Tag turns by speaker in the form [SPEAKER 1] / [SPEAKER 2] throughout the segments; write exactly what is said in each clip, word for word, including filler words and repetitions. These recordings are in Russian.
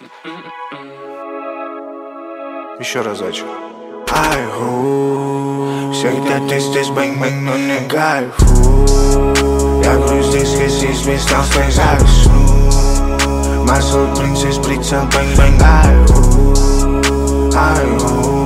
[SPEAKER 1] Еще разочек. Айху, всегда ты здесь, бэнг-бэнг, но не кайфу. Я говорю здесь, если здесь там своих засну. Масло, принцесс, прицел, бэнг-бэнг, айху, айху.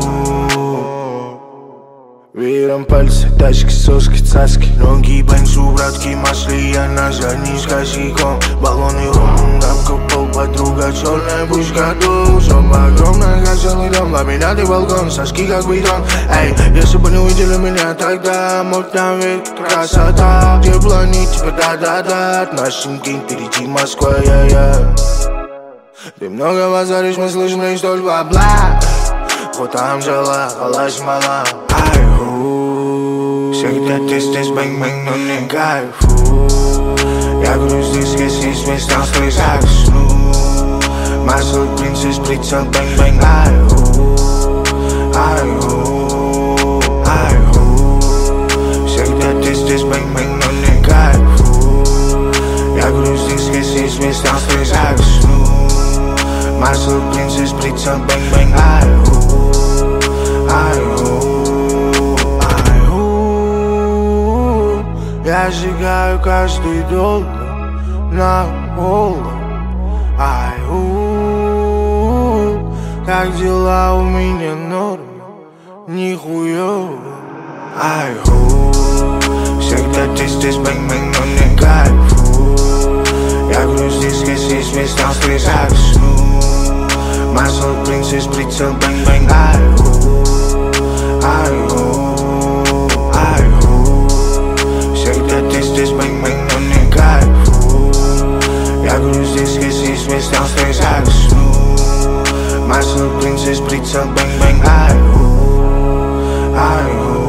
[SPEAKER 1] Вером пальцы, тачки, соски, цаски. Ноги, бензу, братки, масли. Я на задней с косяком. Баллоны, ром, дамка, пол, подруга. Черная пушка, дух. Жопа огромная, как целый дом. Ламинатный балкон, соски как бетон. Эй, если бы не увидели меня тогда, мог там ведь красота. Тепло, не типа да-да-да. Нашим день впереди Москва, я-я. Ты много базаришь, мы слышим лишь только бабла. Вот там жила, халаш мала. Айху, всегда ты здесь, бэнг-бэнг, но не кайфу. Я говорю здесь, если здесь там своих засну. Масло, принцесс, прицел, бэнг-бэнг, айху, айху, айху. Всегда ты здесь, бэнг-бэнг, но не кайфу. Я говорю здесь, если здесь там своих засну. Масло, принцесс, прицел, бэнг-бэнг, айху, айху, айху. Я сжигаю каждый доллар на голову. Айху, как дела у меня норм, нихуёво. Айху, всегда ты здесь, бэнг-бэнг, но не кайфу. Я говорю здесь, если здесь там своих засну. Масло, принцесс, прицел, бэнг-бэнг, айху, айху, айху. Всегда ты здесь, бэнг-бэнг, но не кайфу. Я говорю здесь, если здесь там своих засну. Масло, принцесс, прицел, бэнг-бэнг, айху, айху.